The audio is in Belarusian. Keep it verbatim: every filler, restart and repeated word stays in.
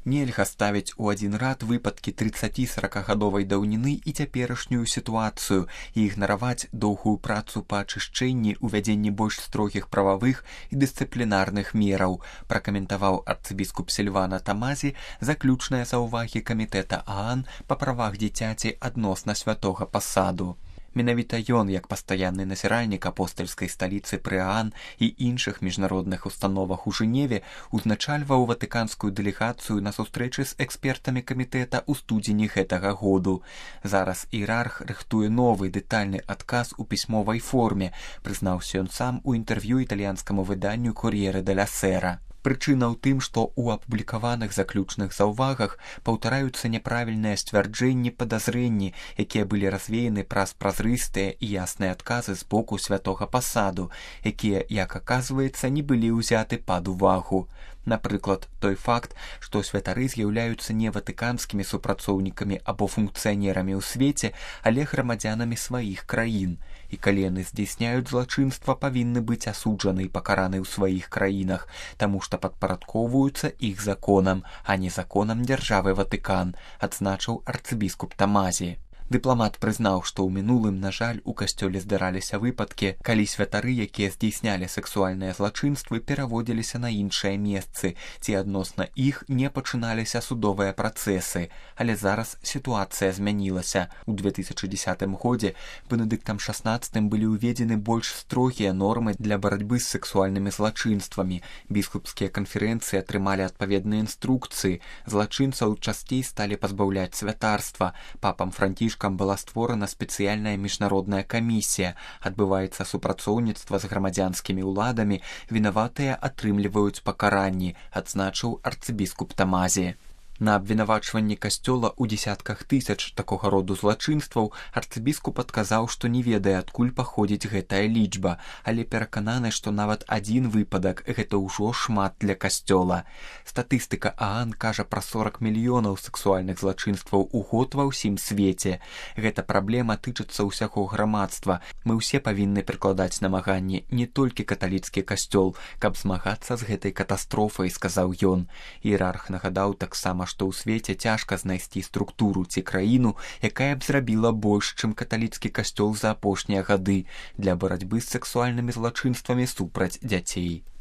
Нельга ставіць у адзін рад выпадкі трыццаці-саракагадовай даўніны і цяперашнюю сітуацыю і ігнараваць доўгую працу па ачышчэнні, увядзенні больш строгіх прававых і дысцыплінарных мераў, пракаментаваў арцыбіскуп Сільвана Тамазі заключныя заўвагі камітэта ААН па правах дзіцяці адносна святога пасаду. Менавіта ён, як пастаянны назіральнік апостальскай сталіцы пры ААН і іншых міжнародных установах у Жэневе, узначальваў ватыканскую дэлегацыю на сустрэчы з экспертамі камітэта ў студзені гэтага году. Зараз іерарх рыхтуе новы дэтальны адказ у пісьмовай форме, прызнаўся ён сам у інтэрв'ю італьянскаму выданню «Кор'ере деля Сера». Прычына ў тым, што ў апублікаваных заключных заўвагах паўтараюцца няправільныя сцвярджэнні, падазрэнні, якія былі развеяны праз празрыстыя і ясныя адказы з боку святога пасаду, якія, як аказваецца, не былі ўзяты пад увагу. Напрыклад, той факт, што святары з'яўляюцца не ватыканскімі супрацоўнікамі або функцыянерамі ў свеце, але грамадзянамі сваіх краін. І калі яны здзяйсняюць злачынства, павінны быць асуджаны і пакараны ў сваіх краінах, таму што падпарадкоўваюцца іх законам, а не законам дзяржавы Ватыкан, адзначыў арцыбіскуп Тамазі. Дыпламат прызнаў, што ў мінулым, на жаль, у касцёле здараліся выпадкі, калі святары, якія здзейснялі сексуальныя злачынствы, пераводзіліся на іншыя месцы, ці адносна іх не пачыналіся судовыя працэсы. Але зараз сітуацыя змянілася. У две тысячы дзесятым годзе Бенедыктам шаснаццатым былі ўведзены больш строгія нормы для барацьбы з сексуальнымі злачынствамі. Біскупскія канферэнцыі атрымалі адпаведныя інструкцыі. Злачынцаў часцей сталі пазбаўляць святарства. Папам Францішкам была створана спецыяльная міжнародная камісія, адбываецца супрацоўніцтва з грамадзянскімі ўладамі, вінаватыя атрымліваюць пакаранні, адзначыў арцыбіскуп Тамазі. На абвінавачванні касцёла ў дзесятках тысяч такога роду злачынстваў арцыбіскуп адказаў, што не ведае, адкуль паходзіць гэтая лічба, але перакананы, што нават адзін выпадак гэта ўжо шмат для касцёла. Статыстыка ААН кажа пра сорак мільёнаў сексуальных злачынстваў у год ва ўсім свеце. Гэта праблема тычыцца ўсяго грамадства. Мы ўсе павінны прыкладаць намаганні, не толькі каталіцкі касцёл, каб змагацца з гэтай катастрофай, сказаў ён. Іерарх нагадаў таксама, што ў свеце цяжка знайсці структуру ці краіну, якая б зрабіла больш, чым каталіцкі касцёл за апошнія гады для барацьбы з сексуальнымі злачынствамі супраць дзяцей.